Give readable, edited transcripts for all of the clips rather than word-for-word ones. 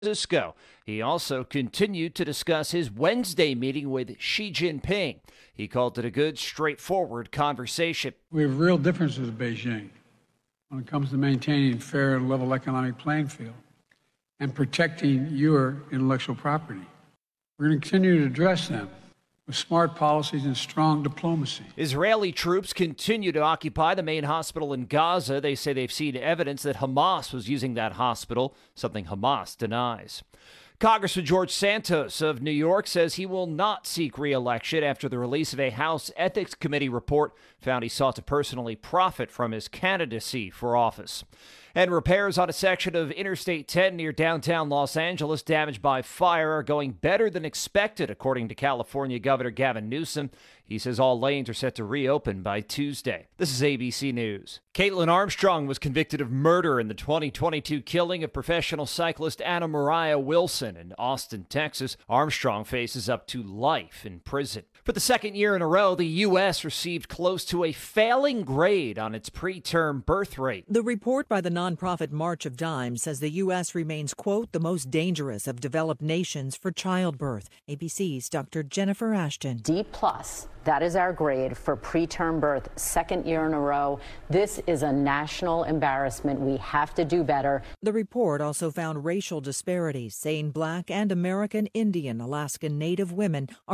Francisco. He also continued to discuss his Wednesday meeting with Xi Jinping. He called it a good, straightforward conversation. We have real differences with Beijing when it comes to maintaining a fair and level economic playing field and protecting your intellectual property. We're going to continue to address them with smart policies and strong diplomacy. Israeli troops continue to occupy the main hospital in Gaza. They say they've seen evidence that Hamas was using that hospital, something Hamas denies. Congressman George Santos of New York says he will not seek re-election after the release of a House Ethics Committee report found he sought to personally profit from his candidacy for office. And repairs on a section of Interstate 10 near downtown Los Angeles damaged by fire are going better than expected, according to California Governor Gavin Newsom. He says all lanes are set to reopen by Tuesday. This is ABC News. Caitlin Armstrong was convicted of murder in the 2022 killing of professional cyclist Anna Mariah Wilson in Austin, Texas. Armstrong faces up to life in prison. For the second year in a row, the U.S. received close to a failing grade on its preterm birth rate. The report by the nonprofit March of Dimes says the U.S. remains, quote, the most dangerous of developed nations for childbirth. ABC's Dr. Jennifer Ashton. D+. That is our grade for preterm birth, second year in a row. This is a national embarrassment. We have to do better. The report also found racial disparities, saying Black and American Indian Alaskan Native women are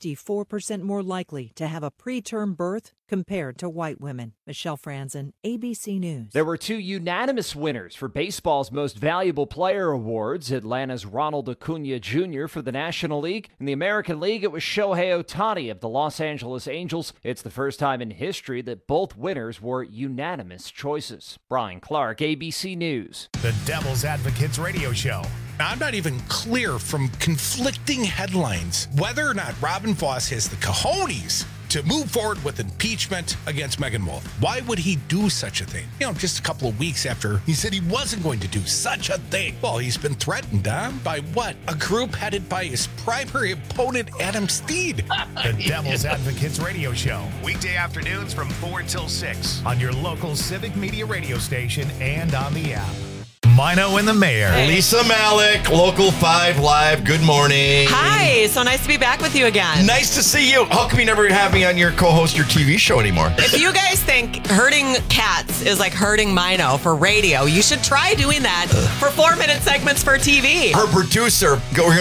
54% more likely to have a preterm birth compared to white women. Michelle Franzen, ABC News. There were two unanimous winners for baseball's Most Valuable Player awards. Atlanta's Ronald Acuna Jr. for the National League. In the American League, it was Shohei Ohtani of the Los Angeles Angels. It's the first time in history that both winners were unanimous choices. Brian Clark, ABC News. The Devil's Advocates Radio Show. I'm not even clear from conflicting headlines whether or not Robin Voss has the cojones to move forward with impeachment against Megan Wolf. Why would he do such a thing? Just a couple of weeks after he said he wasn't going to do such a thing. Well, he's been threatened, by what? A group headed by his primary opponent, Adam Steed. The Devil's Advocates Radio Show. Weekday afternoons from 4 till 6 on your local Civic Media radio station and on the app. Mino and the Mayor. Hey. Lisa Malik, Local 5 Live. Good morning. Hi. So nice to be back with you again. Nice to see you. How come you never have me on your co-host your TV show anymore? If you guys think herding cats is like herding Mino for radio, you should try doing that for 4-minute segments for TV. Her producer,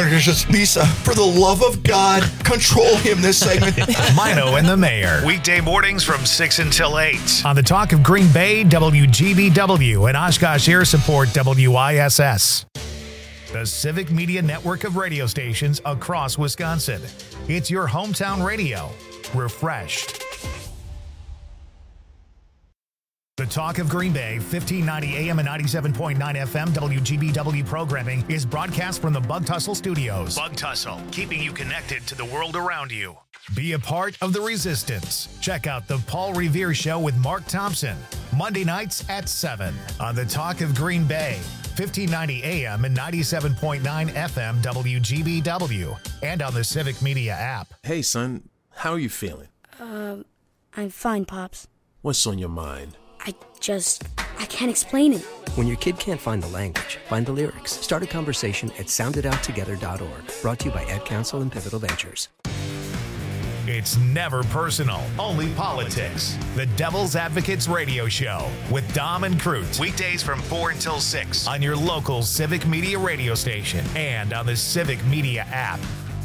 Lisa, for the love of God, control him this segment. Mino and the Mayor. Weekday mornings from 6 until 8 on the Talk of Green Bay, WGBW, and Oshkosh Air Support, WISS. The Civic Media network of radio stations across Wisconsin. It's your hometown radio. Refreshed. The Talk of Green Bay, 1590 AM and 97.9 FM WGBW programming is broadcast from the Bug Tussle Studios. Bug Tussle, keeping you connected to the world around you. Be a part of the resistance. Check out the Paul Revere Show with Mark Thompson, Monday nights at 7 on the Talk of Green Bay, 1590 AM and 97.9 FM WGBW, and on the Civic Media app. Hey, son, how are you feeling? I'm fine, Pops. What's on your mind? I can't explain it. When your kid can't find the language, find the lyrics. Start a conversation at soundedouttogether.org. Brought to you by Ad Council and Pivotal Ventures. It's never personal, only politics. The Devil's Advocates Radio Show with Dom and Cruz. Weekdays from 4 until 6 on your local Civic Media radio station and on the Civic Media app.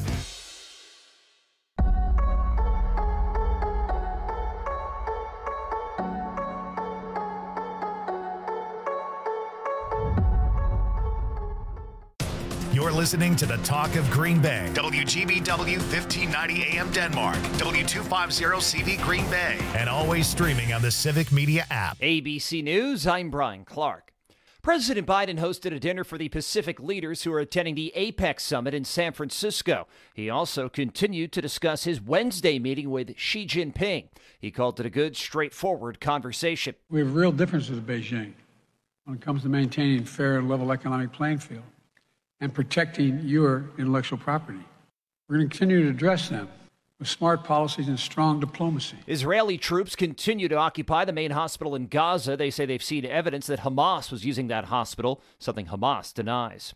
You're listening to the Talk of Green Bay. WGBW 1590 AM Denmark. W250CV Green Bay. And always streaming on the Civic Media app. ABC News, I'm Brian Clark. President Biden hosted a dinner for the Pacific leaders who are attending the APEC summit in San Francisco. He also continued to discuss his Wednesday meeting with Xi Jinping. He called it a good, straightforward conversation. We have real differences with Beijing when it comes to maintaining a fair and level economic playing field and protecting your intellectual property. We're going to continue to address them with smart policies and strong diplomacy. Israeli troops continue to occupy the main hospital in Gaza. They say they've seen evidence that Hamas was using that hospital, something Hamas denies.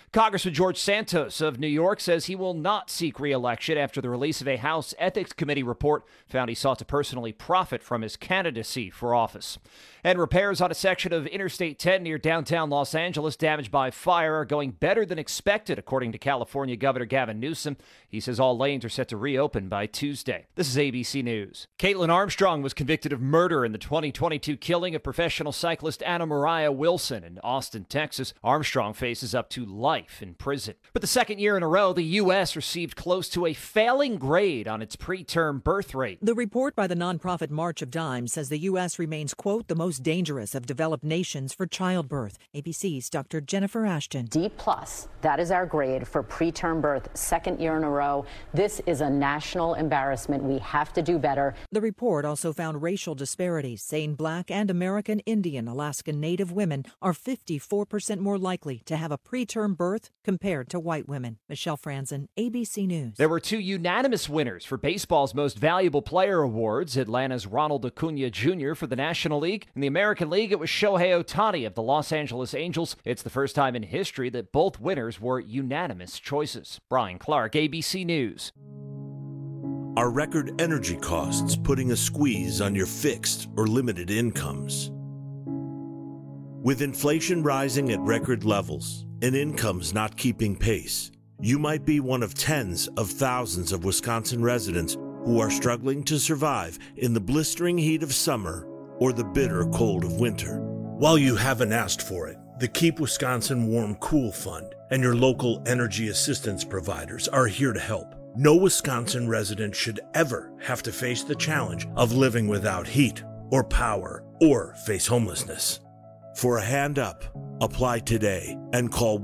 Congressman George Santos of New York says he will not seek re-election after the release of a House Ethics Committee report found he sought to personally profit from his candidacy for office. And repairs on a section of Interstate 10 near downtown Los Angeles damaged by fire are going better than expected, according to California Governor Gavin Newsom. He says all lanes are set to reopen by Tuesday. This is ABC News. Caitlin Armstrong was convicted of murder in the 2022 killing of professional cyclist Anna Mariah Wilson in Austin, Texas. Armstrong faces up to life in prison. But the second year in a row, the U.S. received close to a failing grade on its preterm birth rate. The report by the nonprofit March of Dimes says the U.S. remains, quote, the most dangerous of developed nations for childbirth. ABC's Dr. Jennifer Ashton. D+, that is our grade for preterm birth, second year in a row. This is a national embarrassment. We have to do better. The report also found racial disparities, saying Black and American Indian Alaskan Native women are 54% more likely to have a preterm birth compared to white women. Michelle Franzen, ABC News. There were two unanimous winners for baseball's Most Valuable Player awards. Atlanta's Ronald Acuna Jr. for the National League. In the American League, it was Shohei Ohtani of the Los Angeles Angels. It's the first time in history that both winners were unanimous choices. Brian Clark, ABC News. Are record energy costs putting a squeeze on your fixed or limited incomes? With inflation rising at record levels and incomes not keeping pace, you might be one of tens of thousands of Wisconsin residents who are struggling to survive in the blistering heat of summer or the bitter cold of winter. While you haven't asked for it, the Keep Wisconsin Warm Cool Fund and your local energy assistance providers are here to help. No Wisconsin resident should ever have to face the challenge of living without heat or power or face homelessness. For a hand up, apply today and call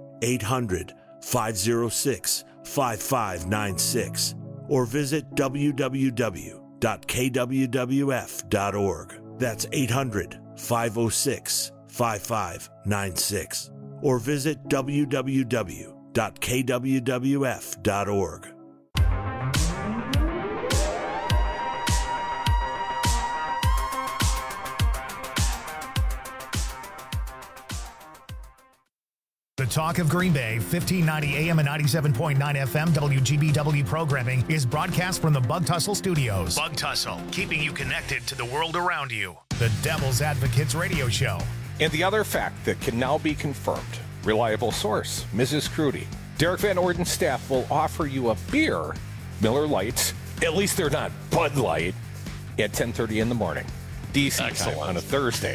1-800-506-5596 or visit www.kwwf.org. That's 800-506-5596 or visit www.kwwf.org. The Talk of Green Bay, 1590 AM and 97.9 FM WGBW programming is broadcast from the Bug Tussle Studios. Bug Tussle, keeping you connected to the world around you. The Devil's Advocates Radio Show. And the other fact that can now be confirmed, reliable source, Mrs. Crudy. Derek Van Orden's staff will offer you a beer, Miller Lights, at least they're not Bud Light, at 10:30 in the morning. DC time on a Thursday.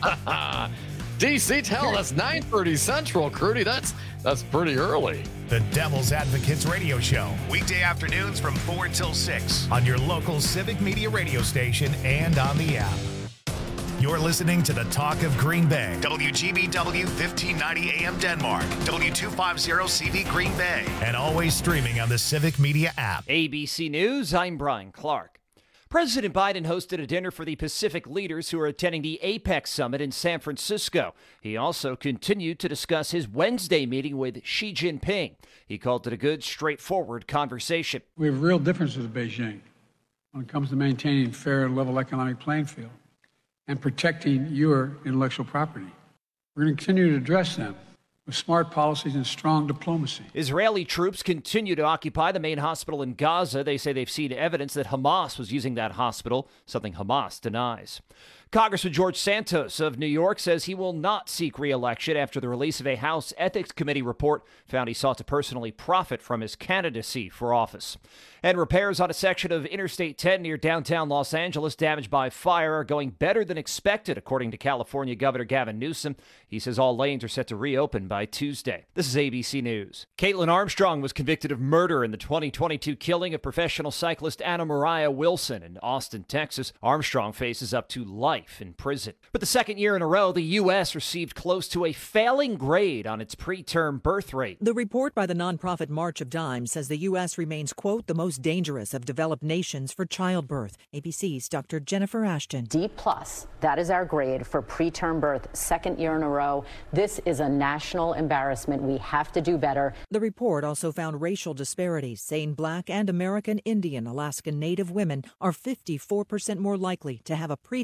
DC, tell us 9:30 Central, Crudy. That's pretty early. The Devil's Advocates Radio Show, weekday afternoons from 4 till 6 on your local Civic Media radio station and on the app. You're listening to the Talk of Green Bay, WGBW 1590 AM Denmark, W250CV Green Bay, and always streaming on the Civic Media app. ABC News, I'm Brian Clark. President Biden hosted a dinner for the Pacific leaders who are attending the APEC summit in San Francisco. He also continued to discuss his Wednesday meeting with Xi Jinping. He called it a good, straightforward conversation. We have real differences with Beijing when it comes to maintaining a fair and level economic playing field and protecting your intellectual property. We're going to continue to address them with smart policies and strong diplomacy. Israeli troops continue to occupy the main hospital in Gaza. They say they've seen evidence that Hamas was using that hospital, something Hamas denies. Congressman George Santos of New York says he will not seek re-election after the release of a House Ethics Committee report found he sought to personally profit from his candidacy for office. And repairs on a section of Interstate 10 near downtown Los Angeles damaged by fire are going better than expected, according to California Governor Gavin Newsom. He says all lanes are set to reopen by Tuesday. This is ABC News. Caitlin Armstrong was convicted of murder in the 2022 killing of professional cyclist Anna Mariah Wilson in Austin, Texas. Armstrong faces up to life in prison. But the second year in a row, the U.S. received close to a failing grade on its preterm birth rate. The report by the nonprofit March of Dimes says the U.S. remains, quote, the most dangerous of developed nations for childbirth. ABC's Dr. Jennifer Ashton. D+, that is our grade for preterm birth, second year in a row. This is a national embarrassment. We have to do better. The report also found racial disparities, saying Black and American Indian Alaskan Native women are 54% more likely to have a preterm birth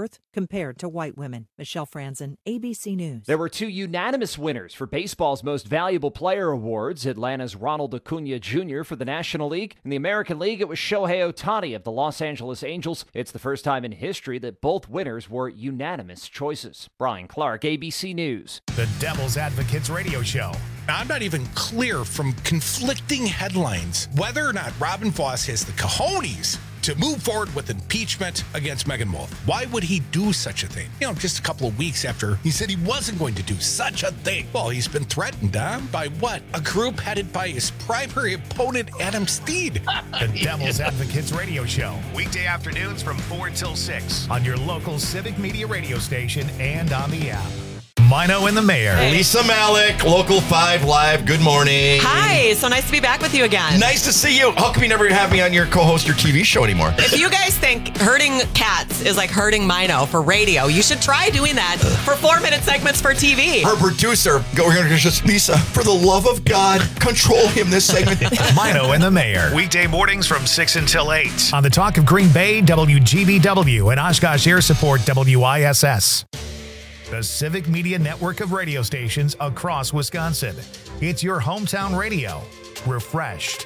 birth compared to white women. Michelle Franzen, ABC News. There were two unanimous winners for baseball's Most Valuable Player awards. Atlanta's Ronald Acuna Jr. for the National League. In the American League, it was Shohei Ohtani of the Los Angeles Angels. It's the first time in history that both winners were unanimous choices. Brian Clark, ABC News. The Devil's Advocates Radio Show. I'm not even clear from conflicting headlines whether or not Robin Voss has the cojones to move forward with impeachment against Megan Wolf. Why would he do such a thing? Just a couple of weeks after he said he wasn't going to do such a thing. Well, he's been threatened, by what? A group headed by his primary opponent, Adam Steed. The Devil's Advocates Radio Show. Weekday afternoons from 4 till 6 on your local Civic Media radio station and on the app. Mino and the Mayor. Lisa Malik, Local 5 Live. Good morning. Hi, so nice to be back with you again. Nice to see you. How come you never have me on your co-host your TV show anymore? If you guys think herding cats is like herding Mino for radio, you should try doing that for 4-minute segments for TV. Her producer, Lisa, for the love of God, control him this segment. Mino and the Mayor. Weekday mornings from 6 until 8 on the Talk of Green Bay, WGBW, and Oshkosh Air Support, WISS. The Civic Media network of radio stations across Wisconsin. It's your hometown radio. Refreshed.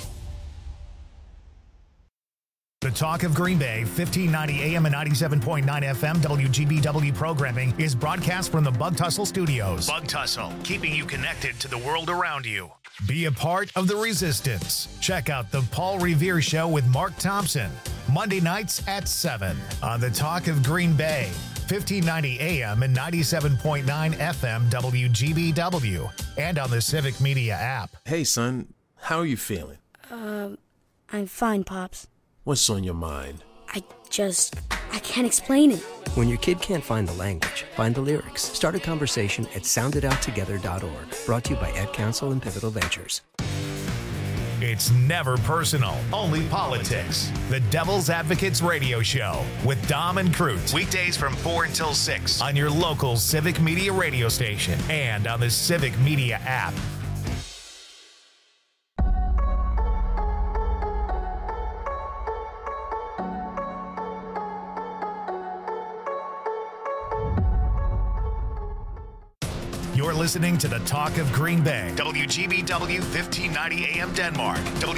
The Talk of Green Bay, 1590 AM and 97.9 FM WGBW programming is broadcast from the Bug Tussle Studios. Bug Tussle, keeping you connected to the world around you. Be a part of the resistance. Check out the Paul Revere Show with Mark Thompson, Monday nights at 7 on the Talk of Green Bay. 1590 AM and 97.9 FM WGBW and on the Civic Media app. Hey, son, how are you feeling? I'm fine, Pops. What's on your mind? I can't explain it. When your kid can't find the language, find the lyrics. Start a conversation at sounditouttogether.org. Brought to you by Ad Council and Pivotal Ventures. It's never personal, only politics. The Devil's Advocates Radio Show with Dom and Crute. Weekdays from 4 until 6 on your local Civic Media radio station and on the Civic Media app. You're listening to the Talk of Green Bay. WGBW 1590 AM Denmark.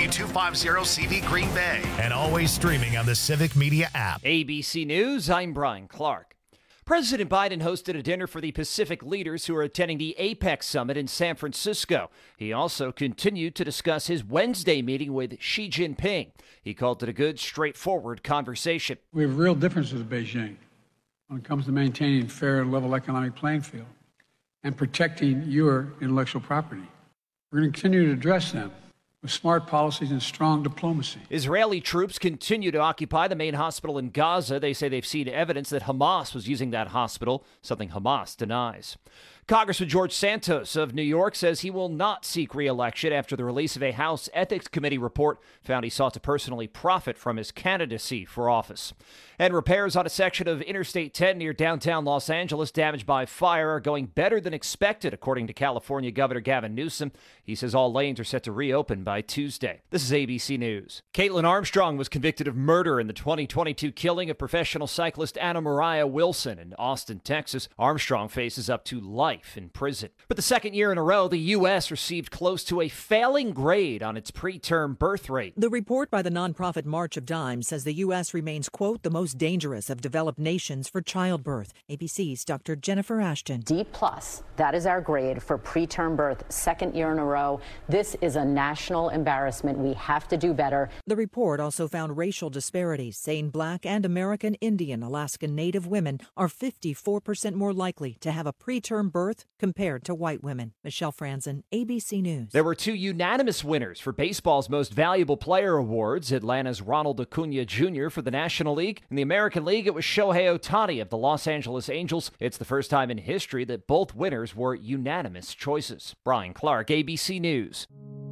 W250CV Green Bay. And always streaming on the Civic Media app. ABC News, I'm Brian Clark. President Biden hosted a dinner for the Pacific leaders who are attending the APEC summit in San Francisco. He also continued to discuss his Wednesday meeting with Xi Jinping. He called it a good, straightforward conversation. We have real differences with Beijing when it comes to maintaining fair and level economic playing field and protecting your intellectual property. We're going to continue to address them with smart policies and strong diplomacy. Israeli troops continue to occupy the main hospital in Gaza. They say they've seen evidence that Hamas was using that hospital, something Hamas denies. Congressman George Santos of New York says he will not seek re-election after the release of a House Ethics Committee report found he sought to personally profit from his candidacy for office. And repairs on a section of Interstate 10 near downtown Los Angeles damaged by fire are going better than expected, according to California Governor Gavin Newsom. He says all lanes are set to reopen by Tuesday. This is ABC News. Caitlin Armstrong was convicted of murder in the 2022 killing of professional cyclist Anna Mariah Wilson in Austin, Texas. Armstrong faces up to life in prison. But the second year in a row, the U.S. received close to a failing grade on its preterm birth rate. The report by the nonprofit March of Dimes says the U.S. remains, quote, the most dangerous of developed nations for childbirth. ABC's Dr. Jennifer Ashton. D+, that is our grade for preterm birth, second year in a row. This is a national embarrassment. We have to do better. The report also found racial disparities, saying Black and American Indian Alaskan Native women are 54% more likely to have a preterm birth compared to white women. Michelle Franzen, ABC News. There were two unanimous winners for baseball's Most Valuable Player awards. Atlanta's Ronald Acuna Jr. for the National League. In the American League, it was Shohei Ohtani of the Los Angeles Angels. It's the first time in history that both winners were unanimous choices. Brian Clark, ABC News.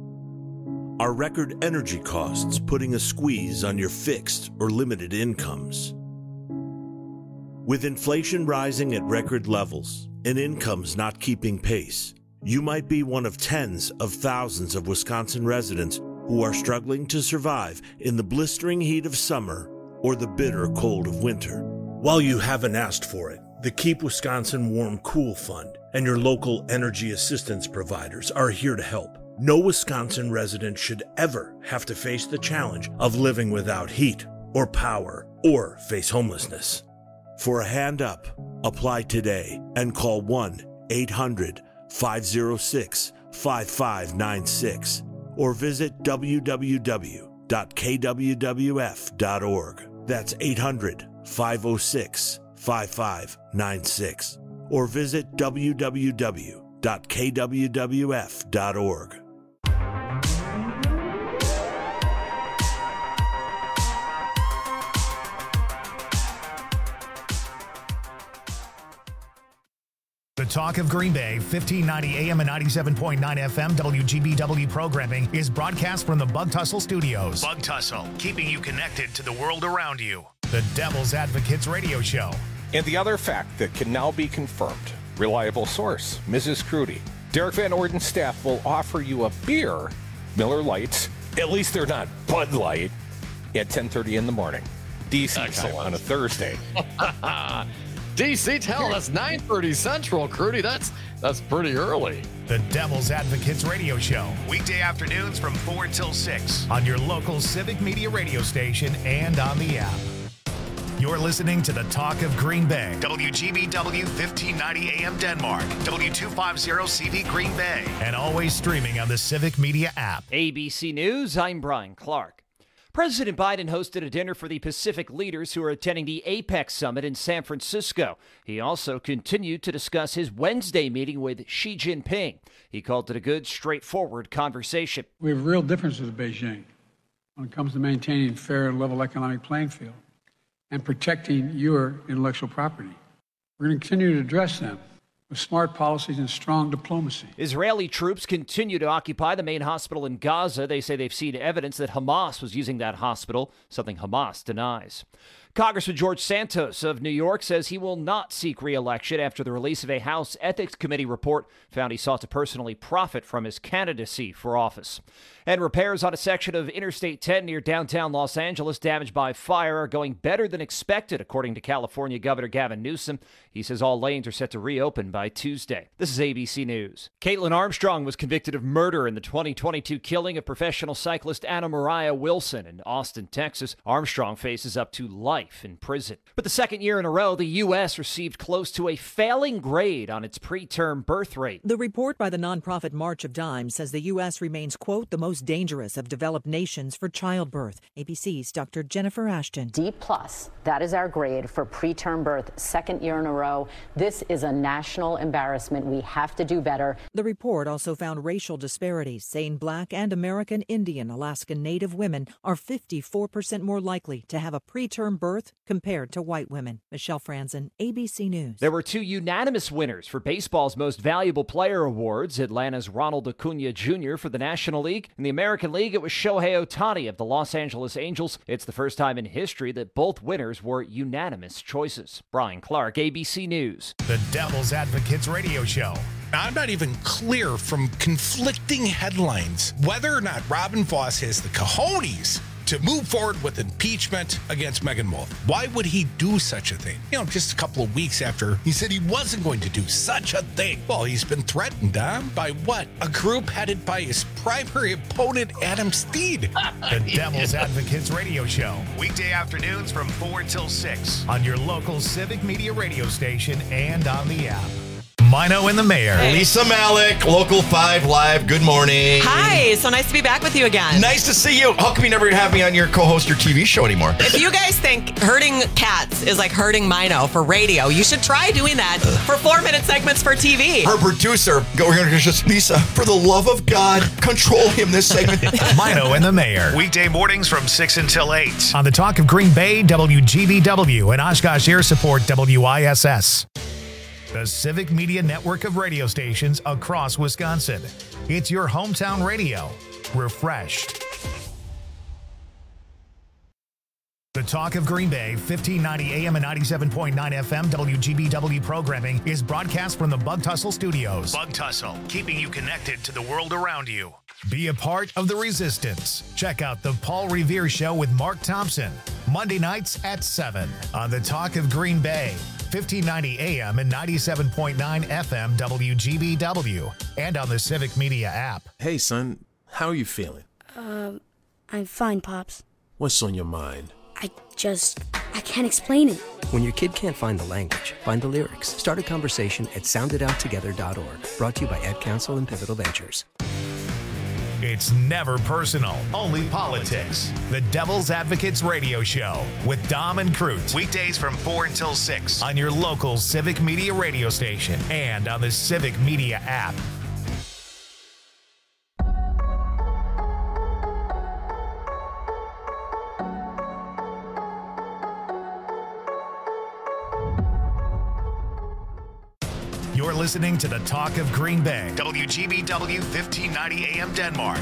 Are record energy costs putting a squeeze on your fixed or limited incomes? With inflation rising at record levels and incomes not keeping pace, you might be one of tens of thousands of Wisconsin residents who are struggling to survive in the blistering heat of summer or the bitter cold of winter. While you haven't asked for it, the Keep Wisconsin Warm Cool Fund and your local energy assistance providers are here to help. No Wisconsin resident should ever have to face the challenge of living without heat or power or face homelessness. For a hand up, apply today and call 1-800-506-5596 or visit www.kwwf.org. That's 800-506-5596 or visit www.kwwf.org. The Talk of Green Bay, 1590 AM and 97.9 FM WGBW programming is broadcast from the Bug Tussle Studios. Bug Tussle, keeping you connected to the world around you. The Devil's Advocates Radio Show. And the other fact that can now be confirmed. Reliable source, Mrs. Crudy. Derek Van Orden's staff will offer you a beer, Miller Lights, at least they're not Bud Light, at 10:30 in the morning. DC time on a Thursday. DC, hell, that's 9:30 Central, Crudy. That's pretty early. The Devil's Advocates Radio Show. Weekday afternoons from 4 till 6 on your local Civic Media radio station and on the app. You're listening to the Talk of Green Bay. WGBW 1590 AM Denmark. W250CV Green Bay. And always streaming on the Civic Media app. ABC News, I'm Brian Clark. President Biden hosted a dinner for the Pacific leaders who are attending the APEC summit in San Francisco. He also continued to discuss his Wednesday meeting with Xi Jinping. He called it a good, straightforward conversation. We have real differences with Beijing when it comes to maintaining a fair and level economic playing field and protecting your intellectual property. We're going to continue to address them with smart policies and strong diplomacy. Israeli troops continue to occupy the main hospital in Gaza. They say they've seen evidence that Hamas was using that hospital, something Hamas denies. Congressman George Santos of New York says he will not seek re-election after the release of a House Ethics Committee report found he sought to personally profit from his candidacy for office. And repairs on a section of Interstate 10 near downtown Los Angeles damaged by fire are going better than expected, according to California Governor Gavin Newsom. He says all lanes are set to reopen by Tuesday. This is ABC News. Caitlin Armstrong was convicted of murder in the 2022 killing of professional cyclist Anna Mariah Wilson in Austin, Texas. Armstrong faces up to life in prison. For the second year in a row, the U.S. received close to a failing grade on its preterm birth rate. The report by the nonprofit March of Dimes says the U.S. remains, quote, the most dangerous of developed nations for childbirth. ABC's Dr. Jennifer Ashton. D+, that is our grade for preterm birth, second year in a row. This is a national embarrassment. We have to do better. The report also found racial disparities, saying Black and American Indian Alaskan Native women are 54% more likely to have a preterm birth compared to white women. Michelle Franzen, ABC News. There were two unanimous winners for baseball's Most Valuable Player awards. Atlanta's Ronald Acuna Jr. for the National League. In the American League, it was Shohei Ohtani of the Los Angeles Angels. It's the first time in history that both winners were unanimous choices. Brian Clark, ABC News. The Devil's Advocates Radio Show. I'm not even clear from conflicting headlines whether or not Robin Voss has the cojones to move forward with impeachment against Megan Wolf. Why would he do such a thing? You know, just a couple of weeks after he said he wasn't going to do such a thing. Well, he's been threatened, by what? A group headed by his primary opponent, Adam Steed. The Devil's Advocates Radio Show. Weekday afternoons from 4 till 6 on your local Civic Media radio station and on the app. Mino and the Mayor. Hey. Lisa Malik, Local 5 Live. Good morning. Hi. So nice to be back with you again. Nice to see you. How come you never have me on your co-host your TV show anymore? If you guys think herding cats is like herding Mino for radio, you should try doing that for 4-minute segments for TV. Her producer, Lisa, for the love of God, control him this segment. Mino and the Mayor. Weekday mornings from 6 until 8 on the Talk of Green Bay, WGBW, and Oshkosh Air Support, WISS. The Civic Media network of radio stations across Wisconsin. It's your hometown radio. Refreshed. The Talk of Green Bay, 1590 AM and 97.9 FM WGBW programming is broadcast from the Bug Tussle Studios. Bug Tussle, keeping you connected to the world around you. Be a part of the resistance. Check out the Paul Revere Show with Mark Thompson, Monday nights at 7 on the Talk of Green Bay, 1590 AM and 97.9 FM WGBW, and on the Civic Media app. Hey, son, how are you feeling? I'm fine, Pops. What's on your mind? I can't explain it. When your kid can't find the language, find the lyrics. Start a conversation at soundedouttogether.org. Brought to you by Ad Council and Pivotal Ventures. It's never personal, only politics. The Devil's Advocates Radio Show with Dom and Cruz. Weekdays from 4 until 6 on your local Civic Media radio station and on the Civic Media app. You're listening to the Talk of Green Bay. WGBW 1590 AM Denmark.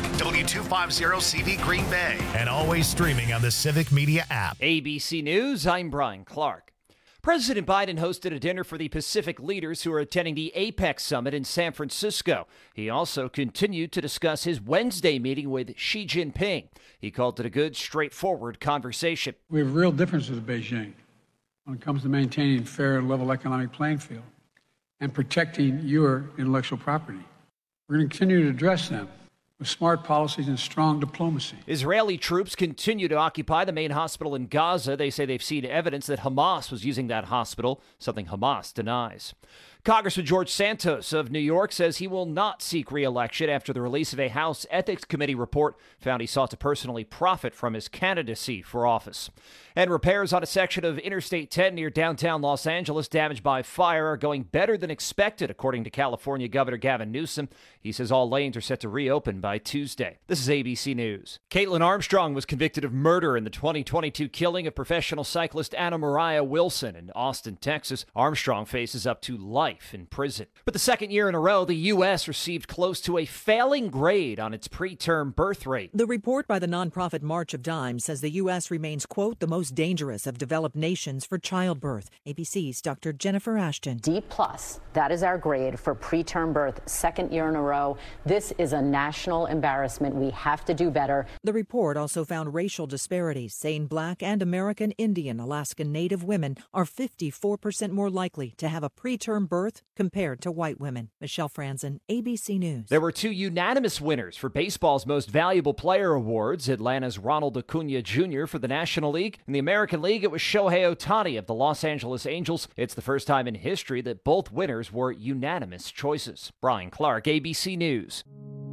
W250CV Green Bay. And always streaming on the Civic Media app. ABC News, I'm Brian Clark. President Biden hosted a dinner for the Pacific leaders who are attending the APEC summit in San Francisco. He also continued to discuss his Wednesday meeting with Xi Jinping. He called it a good, straightforward conversation. We have real differences with Beijing when it comes to maintaining a fair and level economic playing field and protecting your intellectual property. We're going to continue to address them with smart policies and strong diplomacy. Israeli troops continue to occupy the main hospital in Gaza. They say they've seen evidence that Hamas was using that hospital, something Hamas denies. Congressman George Santos of New York says he will not seek re-election after the release of a House Ethics Committee report found he sought to personally profit from his candidacy for office. And repairs on a section of Interstate 10 near downtown Los Angeles damaged by fire are going better than expected, according to California Governor Gavin Newsom. He says all lanes are set to reopen by Tuesday. This is ABC News. Caitlin Armstrong was convicted of murder in the 2022 killing of professional cyclist Anna Mariah Wilson in Austin, Texas. Armstrong faces up to life in prison. But the second year in a row, the U.S. received close to a failing grade on its preterm birth rate. The report by the nonprofit March of Dimes says the U.S. remains, quote, the most dangerous of developed nations for childbirth. ABC's Dr. Jennifer Ashton. D+, that is our grade for preterm birth, second year in a row. This is a national embarrassment. We have to do better. The report also found racial disparities, saying Black and American Indian Alaskan Native women are 54% more likely to have a preterm birth compared to white women. Michelle Franzen, ABC News. There were two unanimous winners for baseball's Most Valuable Player awards. Atlanta's Ronald Acuna Jr. for the National League. In the American League, it was Shohei Ohtani of the Los Angeles Angels. It's the first time in history that both winners were unanimous choices. Brian Clark, ABC News.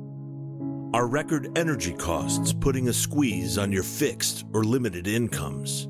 Are record energy costs putting a squeeze on your fixed or limited incomes?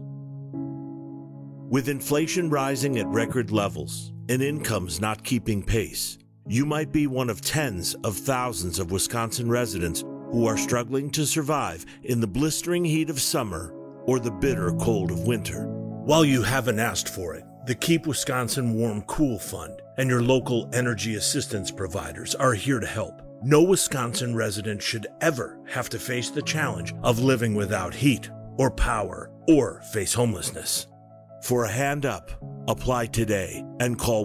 With inflation rising at record levels and incomes not keeping pace, you might be one of tens of thousands of Wisconsin residents who are struggling to survive in the blistering heat of summer or the bitter cold of winter. While you haven't asked for it, the Keep Wisconsin Warm Cool Fund and your local energy assistance providers are here to help. No Wisconsin resident should ever have to face the challenge of living without heat or power or face homelessness. For a hand up, apply today and call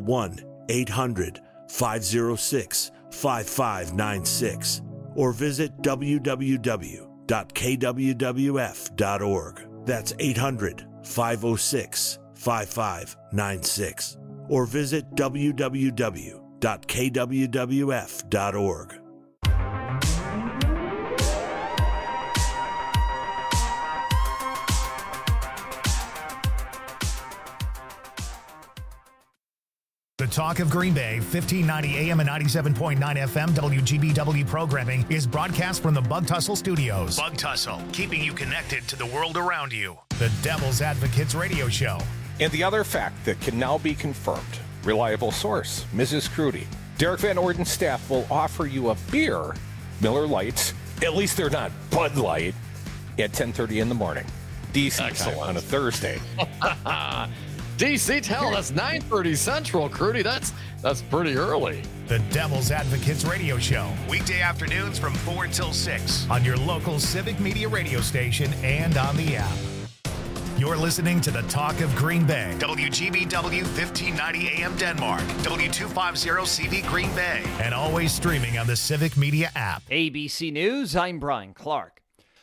1-800-506-5596 or visit www.kwwf.org. That's 800-506-5596 or visit www.kwwf.org. The Talk of Green Bay, 1590 AM and 97.9 FM WGBW programming is broadcast from the Bug Tussle Studios. Bug Tussle, keeping you connected to the world around you. The Devil's Advocates Radio Show. And the other fact that can now be confirmed. Reliable source, Mrs. Crudy. Derek Van Orden's staff will offer you a beer, Miller Lights, at least they're not Bud Light, at 10:30 in the morning. DC time on a Thursday. DC, tell that's 9:30 Central, Crudy. That's pretty early. The Devil's Advocates Radio Show. Weekday afternoons from 4 till 6 on your local Civic Media radio station and on the app. You're listening to the Talk of Green Bay. WGBW 1590 AM Denmark. W250CV Green Bay. And always streaming on the Civic Media app. ABC News, I'm Brian Clark.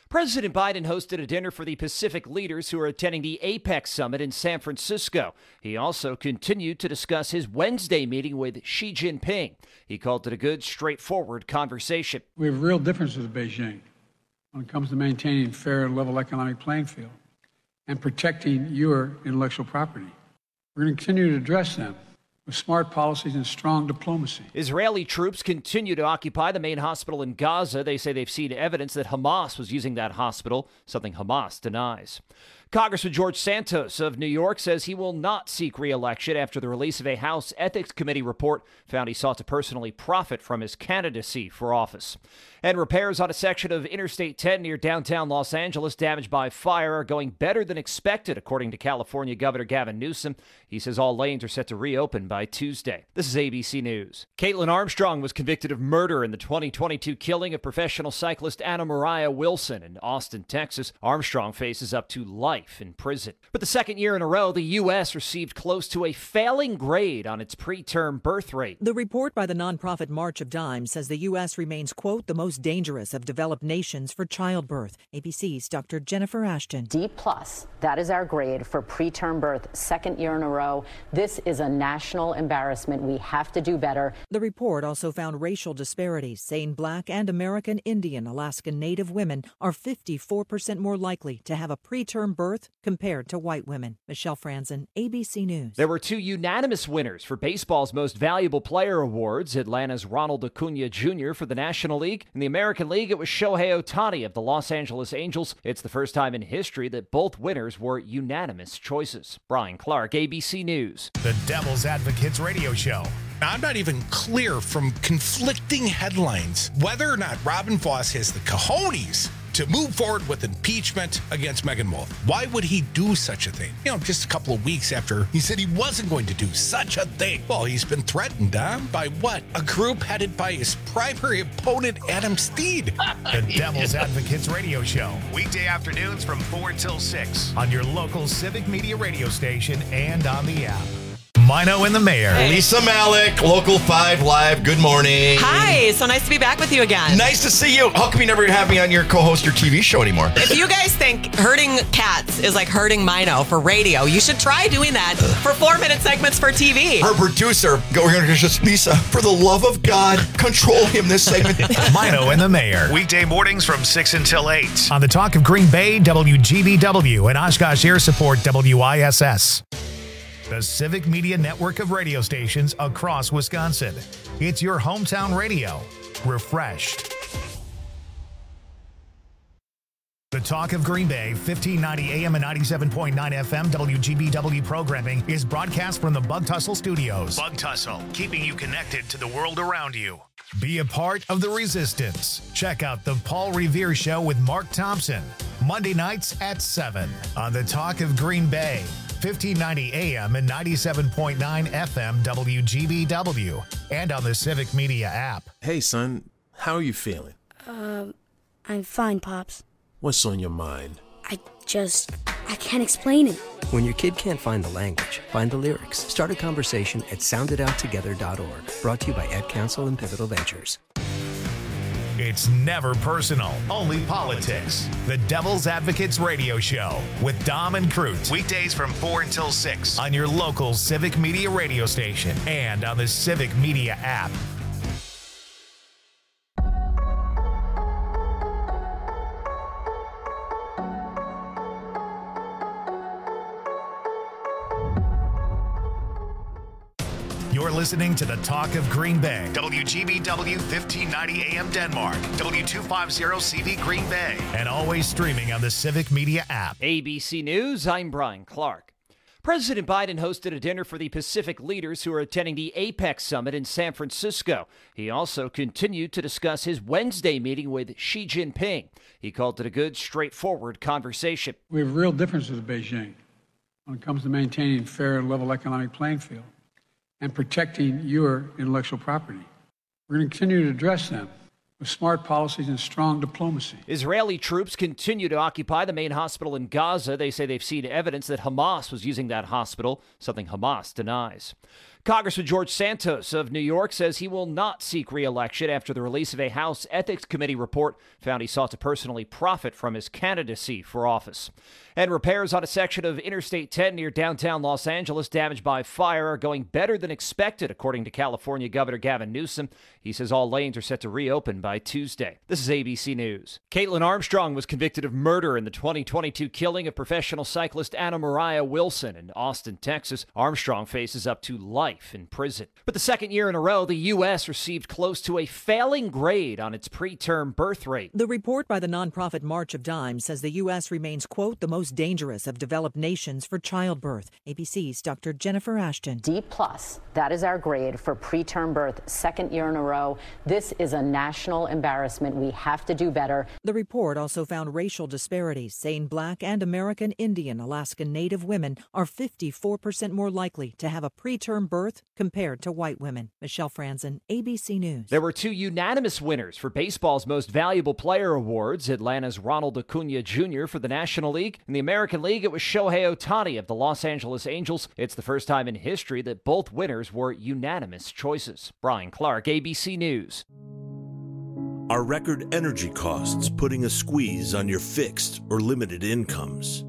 President Biden hosted a dinner for the Pacific leaders who are attending the APEC summit in San Francisco. He also continued to discuss his Wednesday meeting with Xi Jinping. He called it a good, straightforward conversation. We have real differences with Beijing when it comes to maintaining a fair and level economic playing field and protecting your intellectual property. We're going to continue to address them with smart policies and strong diplomacy. Israeli troops continue to occupy the main hospital in Gaza. They say they've seen evidence that Hamas was using that hospital, something Hamas denies. Congressman George Santos of New York says he will not seek re-election after the release of a House Ethics Committee report found he sought to personally profit from his candidacy for office. And repairs on a section of Interstate 10 near downtown Los Angeles damaged by fire are going better than expected, according to California Governor Gavin Newsom. He says all lanes are set to reopen by Tuesday. This is ABC News. Caitlin Armstrong was convicted of murder in the 2022 killing of professional cyclist Anna Mariah Wilson in Austin, Texas. Armstrong faces up to life in prison. But the second year in a row, the U.S. received close to a failing grade on its preterm birth rate. The report by the nonprofit March of Dimes says the U.S. remains, quote, the most dangerous of developed nations for childbirth. ABC's Dr. Jennifer Ashton. D+, that is our grade for preterm birth, second year in a row. This is a national embarrassment. We have to do better. The report also found racial disparities, saying Black and American Indian Alaskan Native women are 54% more likely to have a preterm birth compared to white women. Michelle Franzen, ABC News. There were two unanimous winners for baseball's Most Valuable Player awards. Atlanta's Ronald Acuna Jr. for the National League. In the American League, it was Shohei Ohtani of the Los Angeles Angels. It's the first time in history that both winners were unanimous choices. Brian Clark, ABC News. The Devil's Advocates Radio Show. Now, I'm not even clear from conflicting headlines whether or not Robin Voss has the cojones to move forward with impeachment against Megan Wolf. Why would he do such a thing? You know, just a couple of weeks after he said he wasn't going to do such a thing. Well, he's been threatened, by what? A group headed by his primary opponent, Adam Steed. The Devil's Advocates Radio Show. Weekday afternoons from 4 till 6 on your local Civic Media radio station and on the app. Mino and the Mayor. Hey. Lisa Malik, Local 5 Live. Good morning. Hi, so nice to be back with you again. Nice to see you. How come you never have me on your co-host your TV show anymore? If you guys think herding cats is like herding Mino for radio, you should try doing that for 4-minute segments for TV. Her producer, Lisa, for the love of God, control him this segment. Mino and the Mayor. Weekday mornings from 6 until 8 on the Talk of Green Bay, WGBW, and Oshkosh Air Support, WISS. The Civic Media network of radio stations across Wisconsin. It's your hometown radio. Refreshed. The Talk of Green Bay, 1590 AM and 97.9 FM WGBW programming is broadcast from the Bug Tussle Studios. Bug Tussle, keeping you connected to the world around you. Be a part of the resistance. Check out the Paul Revere Show with Mark Thompson, Monday nights at 7 on the Talk of Green Bay. 1590 AM and 97.9 FM WGBW, and on the Civic Media app. Hey, son, how are you feeling? I'm fine, Pops. What's on your mind? I can't explain it. When your kid can't find the language, find the lyrics. Start a conversation at soundedouttogether.org. Brought to you by Ed Council and Pivotal Ventures. It's never personal, only politics. The Devil's Advocates Radio Show with Dom and Crute. Weekdays from 4 until 6 on your local Civic Media radio station and on the Civic Media app. You're listening to the Talk of Green Bay. WGBW 1590 AM Denmark. W250CV Green Bay. And always streaming on the Civic Media app. ABC News, I'm Brian Clark. President Biden hosted a dinner for the Pacific leaders who are attending the APEC summit in San Francisco. He also continued to discuss his Wednesday meeting with Xi Jinping. He called it a good, straightforward conversation. We have real differences with Beijing when it comes to maintaining a fair and level economic playing field and protecting your intellectual property. We're going to continue to address them with smart policies and strong diplomacy. Israeli troops continue to occupy the main hospital in Gaza. They say they've seen evidence that Hamas was using that hospital, something Hamas denies. Congressman George Santos of New York says he will not seek re-election after the release of a House Ethics Committee report found he sought to personally profit from his candidacy for office. And repairs on a section of Interstate 10 near downtown Los Angeles damaged by fire are going better than expected, according to California Governor Gavin Newsom. He says all lanes are set to reopen by Tuesday. This is ABC News. Caitlin Armstrong was convicted of murder in the 2022 killing of professional cyclist Anna Mariah Wilson in Austin, Texas. Armstrong faces up to life in prison. But the second year in a row, the U.S. received close to a failing grade on its preterm birth rate. The report by the nonprofit March of Dimes says the U.S. remains, quote, the most dangerous of developed nations for childbirth. ABC's Dr. Jennifer Ashton. D+, that is our grade for preterm birth, second year in a row. This is a national embarrassment. We have to do better. The report also found racial disparities, saying Black and American Indian Alaskan Native women are 54% more likely to have a preterm birth compared to white women. Michelle Franzen, ABC News. There were two unanimous winners for baseball's Most Valuable Player awards. Atlanta's Ronald Acuna Jr. for the National League. In the American League, it was Shohei Ohtani of the Los Angeles Angels. It's the first time in history that both winners were unanimous choices. Brian Clark, ABC News. Are record energy costs putting a squeeze on your fixed or limited incomes?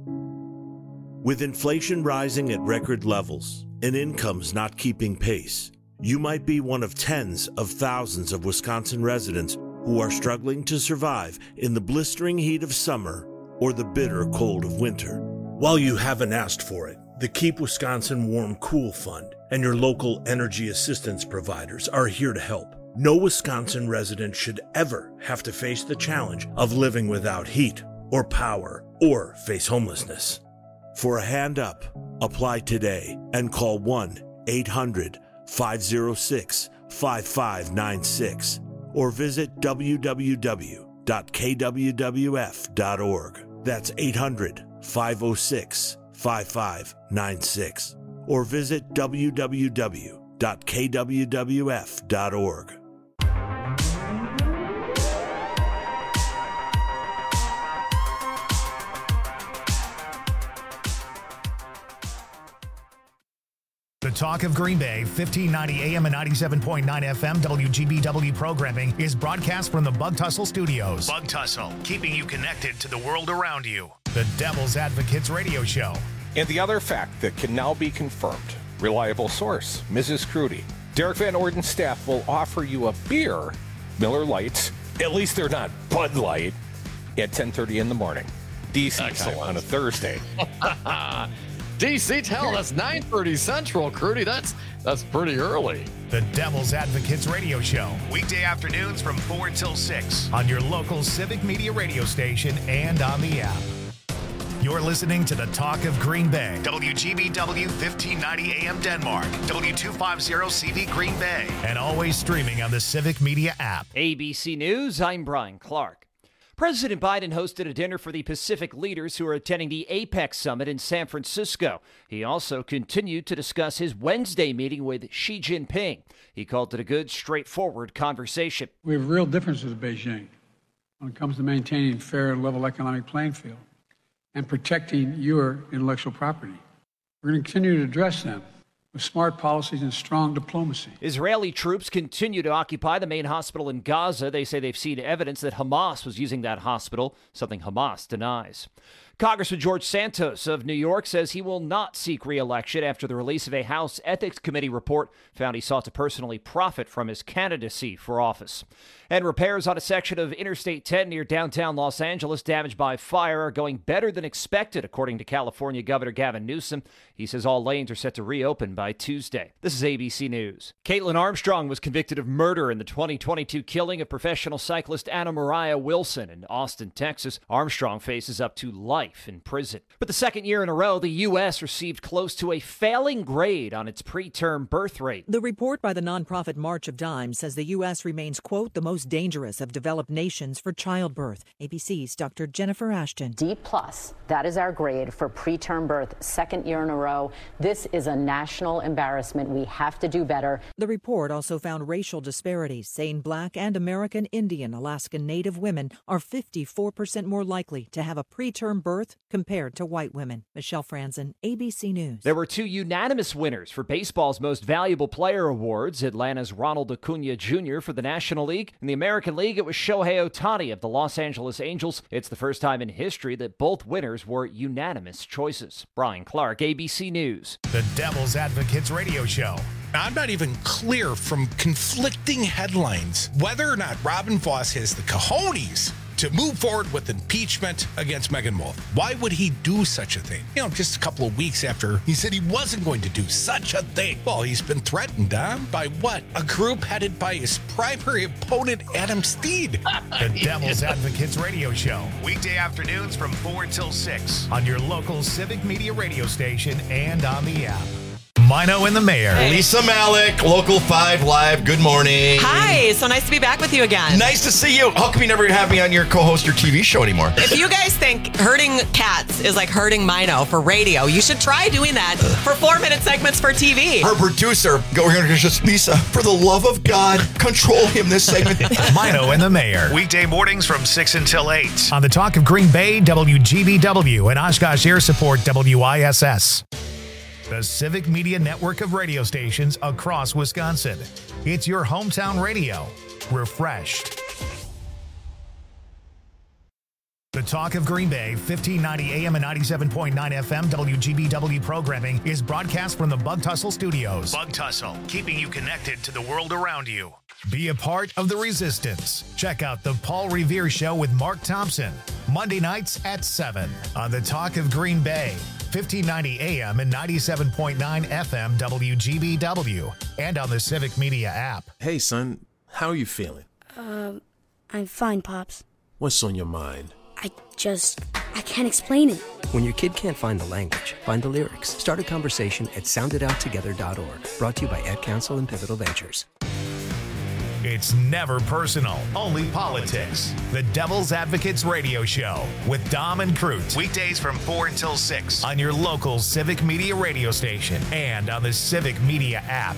With inflation rising at record levels and incomes not keeping pace, you might be one of tens of thousands of Wisconsin residents who are struggling to survive in the blistering heat of summer or the bitter cold of winter. While you haven't asked for it, the Keep Wisconsin Warm Cool Fund and your local energy assistance providers are here to help. No Wisconsin resident should ever have to face the challenge of living without heat or power or face homelessness. For a hand up, apply today and call 1-800-506-5596 or visit www.kwwf.org. That's 800-506-5596 or visit www.kwwf.org. The Talk of Green Bay, 1590 AM and 97.9 FM WGBW programming is broadcast from the Bug Tussle Studios. Bug Tussle, keeping you connected to the world around you. The Devil's Advocates Radio Show. And the other fact that can now be confirmed. Reliable source, Mrs. Crudy. Derek Van Orden's staff will offer you a beer, Miller Lights, at least they're not Bud Light, at 10:30 in the morning. DC time on a Thursday. DC, tell that's 9:30 Central, Crudy. That's pretty early. The Devil's Advocates Radio Show. Weekday afternoons from 4 till 6 on your local Civic Media radio station and on the app. You're listening to the Talk of Green Bay. WGBW 1590 AM Denmark. W250CV Green Bay. And always streaming on the Civic Media app. ABC News, I'm Brian Clark. President Biden hosted a dinner for the Pacific leaders who are attending the APEC summit in San Francisco. He also continued to discuss his Wednesday meeting with Xi Jinping. He called it a good, straightforward conversation. We have real differences with Beijing when it comes to maintaining a fair and level economic playing field and protecting your intellectual property. We're going to continue to address them with smart policies and strong diplomacy. Israeli troops continue to occupy the main hospital in Gaza. They say they've seen evidence that Hamas was using that hospital, something Hamas denies. Congressman George Santos of New York says he will not seek re-election after the release of a House Ethics Committee report found he sought to personally profit from his candidacy for office. And repairs on a section of Interstate 10 near downtown Los Angeles damaged by fire are going better than expected, according to California Governor Gavin Newsom. He says all lanes are set to reopen by Tuesday. This is ABC News. Caitlin Armstrong was convicted of murder in the 2022 killing of professional cyclist Anna Mariah Wilson in Austin, Texas. Armstrong faces up to life life in prison. But the second year in a row, the U.S. received close to a failing grade on its preterm birth rate. The report by the nonprofit March of Dimes says the U.S. remains, quote, the most dangerous of developed nations for childbirth. ABC's Dr. Jennifer Ashton. D+. That is our grade for preterm birth, second year in a row. This is a national embarrassment. We have to do better. The report also found racial disparities, saying Black and American Indian Alaskan Native women are 54% more likely to have a preterm birth compared to white women. Michelle Franzen, ABC News. There were two unanimous winners for baseball's Most Valuable Player awards. Atlanta's Ronald Acuna Jr. for the National League. In the American League, it was Shohei Ohtani of the Los Angeles Angels. It's the first time in history that both winners were unanimous choices. Brian Clark, ABC News. The Devil's Advocates Radio Show. I'm not even clear from conflicting headlines whether or not Robin Voss has the cojones to move forward with impeachment against Megan Wolf. Why would he do such a thing? Just a couple of weeks after he said he wasn't going to do such a thing. Well, he's been threatened, by what? A group headed by his primary opponent, Adam Steed. The Devil's Advocates Radio Show. Weekday afternoons from 4 till 6 on your local Civic Media radio station and on the app. Mino and the Mayor. Hey. Lisa Malik, Local 5 Live. Good morning. Hi, so nice to be back with you again. Nice to see you. How come you never have me on your co-host your TV show anymore? If you guys think herding cats is like herding Mino for radio, you should try doing that for 4-minute segments for TV. Our producer, go here, just Lisa, for the love of God, control him this segment. Mino and the Mayor. Weekday mornings from 6 until 8 on the Talk of Green Bay, WGBW, and Oshkosh Air Support, WISS. The Civic Media network of radio stations across Wisconsin. It's your hometown radio, refreshed. The Talk of Green Bay, 1590 AM and 97.9 FM WGBW programming is broadcast from the Bug Tussle Studios. Bug Tussle, keeping you connected to the world around you. Be a part of the resistance. Check out the Paul Revere Show with Mark Thompson, Monday nights at 7 on the Talk of Green Bay. 1590 AM and 97.9 FM WGBW and on the Civic Media app. Hey, son, how are you feeling? I'm fine, Pops. What's on your mind? I can't explain it. When your kid can't find the language, find the lyrics. Start a conversation at sounditouttogether.org. Brought to you by Ad Council and Pivotal Ventures. It's never personal, only politics. The Devil's Advocates Radio Show with Dom and Crute. Weekdays from 4 until 6 on your local Civic Media radio station and on the Civic Media app.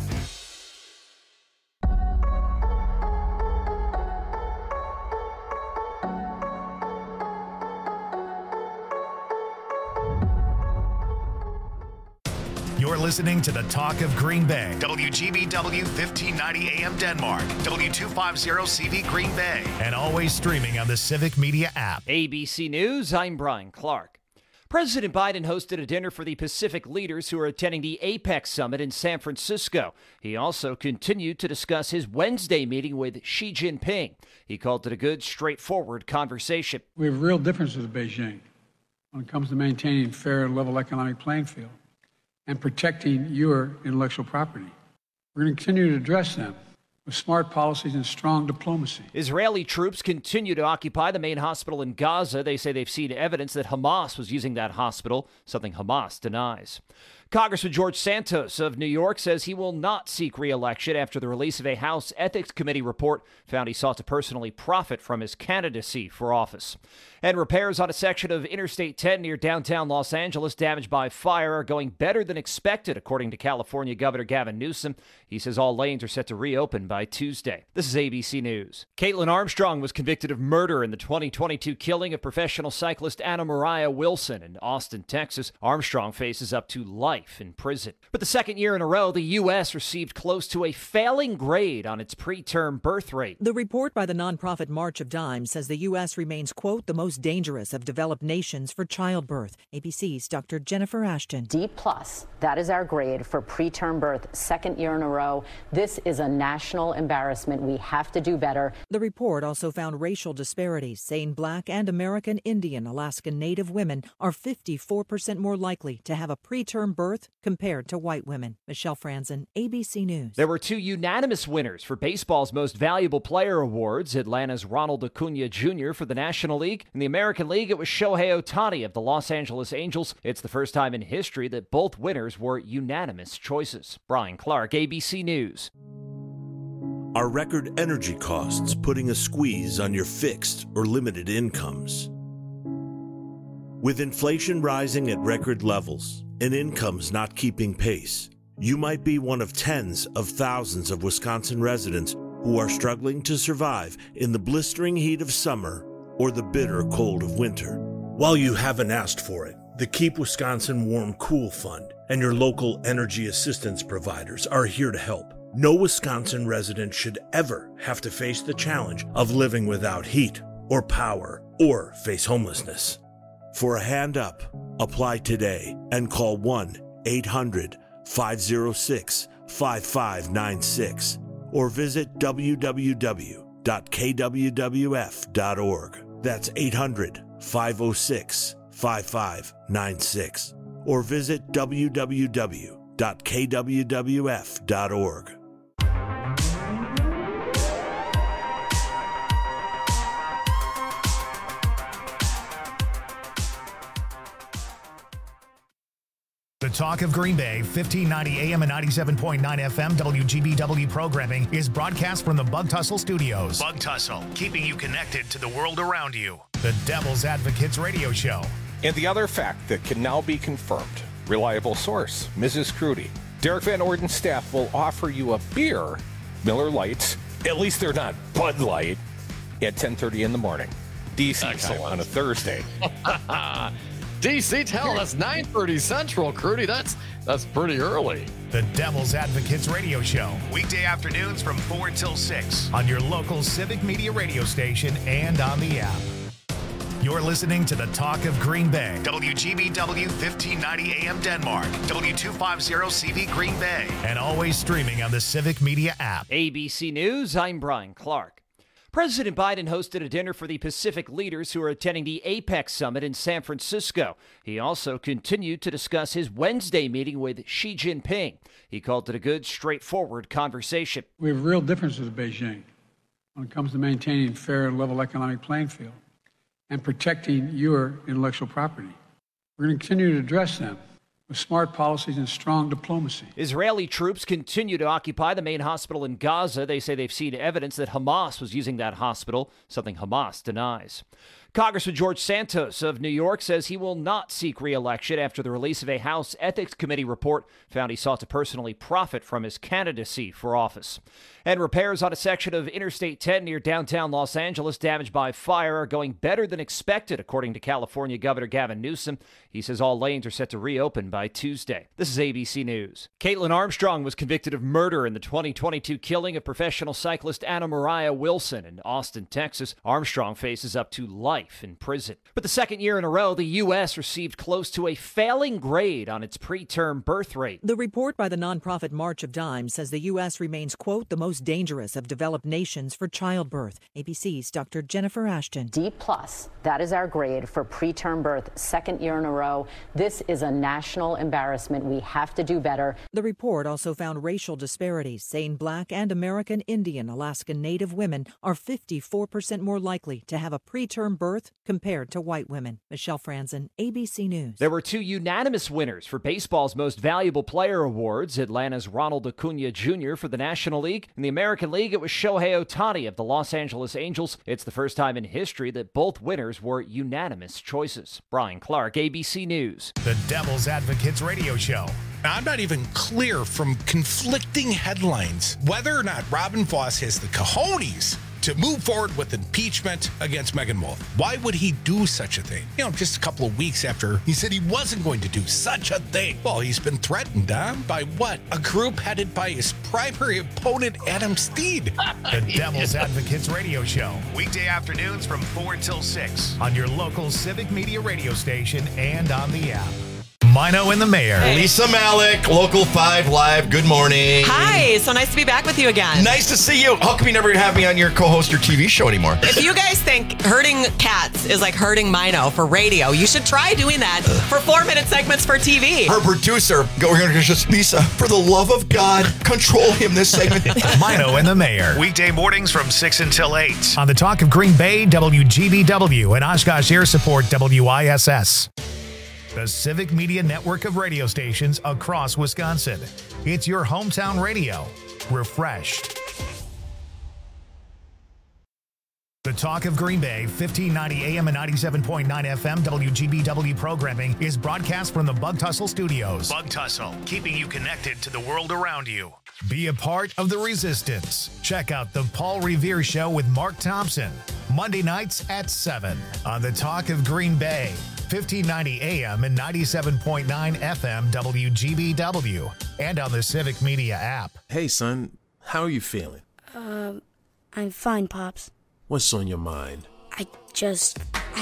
You're listening to the Talk of Green Bay. WGBW 1590 AM Denmark. W250CV Green Bay. And always streaming on the Civic Media app. ABC News, I'm Brian Clark. President Biden hosted a dinner for the Pacific leaders who are attending the APEC summit in San Francisco. He also continued to discuss his Wednesday meeting with Xi Jinping. He called it a good, straightforward conversation. We have real differences with Beijing when it comes to maintaining a fair and level economic playing field and protecting your intellectual property. We're going to continue to address them with smart policies and strong diplomacy. Israeli troops continue to occupy the main hospital in Gaza. They say they've seen evidence that Hamas was using that hospital, something Hamas denies. Congressman George Santos of New York says he will not seek re-election after the release of a House Ethics Committee report found he sought to personally profit from his candidacy for office. And repairs on a section of Interstate 10 near downtown Los Angeles damaged by fire are going better than expected, according to California Governor Gavin Newsom. He says all lanes are set to reopen by Tuesday. This is ABC News. Caitlin Armstrong was convicted of murder in the 2022 killing of professional cyclist Anna Mariah Wilson in Austin, Texas. Armstrong faces up to life in prison. But the second year in a row, the U.S. received close to a failing grade on its preterm birth rate. The report by the nonprofit March of Dimes says the U.S. remains, quote, the most dangerous of developed nations for childbirth. ABC's Dr. Jennifer Ashton. D+. That is our grade for preterm birth, second year in a row. This is a national embarrassment. We have to do better. The report also found racial disparities, saying Black and American Indian Alaskan Native women are 54% more likely to have a preterm birth birth compared to white women. Michelle Franzen, ABC News. There were 2 unanimous winners for baseball's Most Valuable Player awards. Atlanta's Ronald Acuna Jr. for the National League. In the American League, it was Shohei Ohtani of the Los Angeles Angels. It's the first time in history that both winners were unanimous choices. Brian Clark, ABC News. Are record energy costs putting a squeeze on your fixed or limited incomes? With inflation rising at record levels and incomes not keeping pace, you might be one of tens of thousands of Wisconsin residents who are struggling to survive in the blistering heat of summer or the bitter cold of winter. While you haven't asked for it, the Keep Wisconsin Warm Cool Fund and your local energy assistance providers are here to help. No Wisconsin resident should ever have to face the challenge of living without heat or power or face homelessness. For a hand up, apply today and call 1-800-506-5596 or visit www.kwwf.org. That's 800-506-5596 or visit www.kwwf.org. The Talk of Green Bay, 1590 AM and 97.9 FM WGBW programming is broadcast from the Bug Tussle Studios. Bug Tussle, keeping you connected to the world around you. The Devil's Advocates Radio Show. And the other fact that can now be confirmed. Reliable source, Mrs. Crudy. Derek Van Orden's staff will offer you a beer, Miller Lights, at least they're not Bud Light, at 10:30 in the morning. DC time on a Thursday. DC, tell that's 9:30 Central, Crudy. That's pretty early. The Devil's Advocates Radio Show. Weekday afternoons from 4 until 6 on your local Civic Media radio station and on the app. You're listening to the Talk of Green Bay. WGBW 1590 AM Denmark. W250CV Green Bay. And always streaming on the Civic Media app. ABC News, I'm Brian Clark. President Biden hosted a dinner for the Pacific leaders who are attending the APEC summit in San Francisco. He also continued to discuss his Wednesday meeting with Xi Jinping. He called it a good, straightforward conversation. We have real differences with Beijing when it comes to maintaining fair and level economic playing field and protecting your intellectual property. We're going to continue to address them with smart policies and strong diplomacy. Israeli troops continue to occupy the main hospital in Gaza. They say they've seen evidence that Hamas was using that hospital, something Hamas denies. Congressman George Santos of New York says he will not seek re-election after the release of a House Ethics Committee report found he sought to personally profit from his candidacy for office. And repairs on a section of Interstate 10 near downtown Los Angeles damaged by fire are going better than expected, according to California Governor Gavin Newsom. He says all lanes are set to reopen by Tuesday. This is ABC News. Caitlin Armstrong was convicted of murder in the 2022 killing of professional cyclist Anna Mariah Wilson in Austin, Texas. Armstrong faces up to life in prison. For the second year in a row, the U.S. received close to a failing grade on its preterm birth rate. The report by the nonprofit March of Dimes says the U.S. remains, quote, the most dangerous of developed nations for childbirth. ABC's Dr. Jennifer Ashton. D+, that is our grade for preterm birth, second year in a row. This is a national embarrassment. We have to do better. The report also found racial disparities, saying Black and American Indian Alaskan Native women are 54% more likely to have a preterm birth compared to white women. Michelle Franzen, ABC News. There were 2 unanimous winners for baseball's Most Valuable Player awards. Atlanta's Ronald Acuna Jr. for the National League. In the American League, it was Shohei Ohtani of the Los Angeles Angels. It's the first time in history that both winners were unanimous choices. Brian Clark, ABC News. The Devil's Advocates Radio Show. Now, I'm not even clear from conflicting headlines whether or not Robin Voss has the cojones to move forward with impeachment against Megan Wolf. Why would he do such a thing? You know, just a couple of weeks after he said he wasn't going to do such a thing. Well, he's been threatened, by what? A group headed by his primary opponent, Adam Steed. The Devil's Advocates Radio Show. Weekday afternoons from 4 till 6 on your local Civic Media radio station and on the app. Mino and the Mayor. Lisa Malik, Local 5 Live. Good morning. Hi, so nice to be back with you again. Nice to see you. How come you never have me on your co-host your TV show anymore? If you guys think herding cats is like herding Mino for radio, you should try doing that for 4-minute segments for TV. Her producer, we're going to just, Lisa, for the love of God, control him this segment. Mino and the Mayor. Weekday mornings from 6 until 8 on the Talk of Green Bay, WGBW, and Oshkosh Air Support, WISS. The Civic Media network of radio stations across Wisconsin. It's your hometown radio, refreshed. The Talk of Green Bay, 1590 AM and 97.9 FM WGBW programming is broadcast from the Bug Tussle Studios. Bug Tussle, keeping you connected to the world around you. Be a part of the resistance. Check out the Paul Revere Show with Mark Thompson, Monday nights at 7 on the Talk of Green Bay, 1590 AM and 97.9 FM WGBW, and on the Civic Media app. Hey, son, how are you feeling? I'm fine, Pops. What's on your mind? I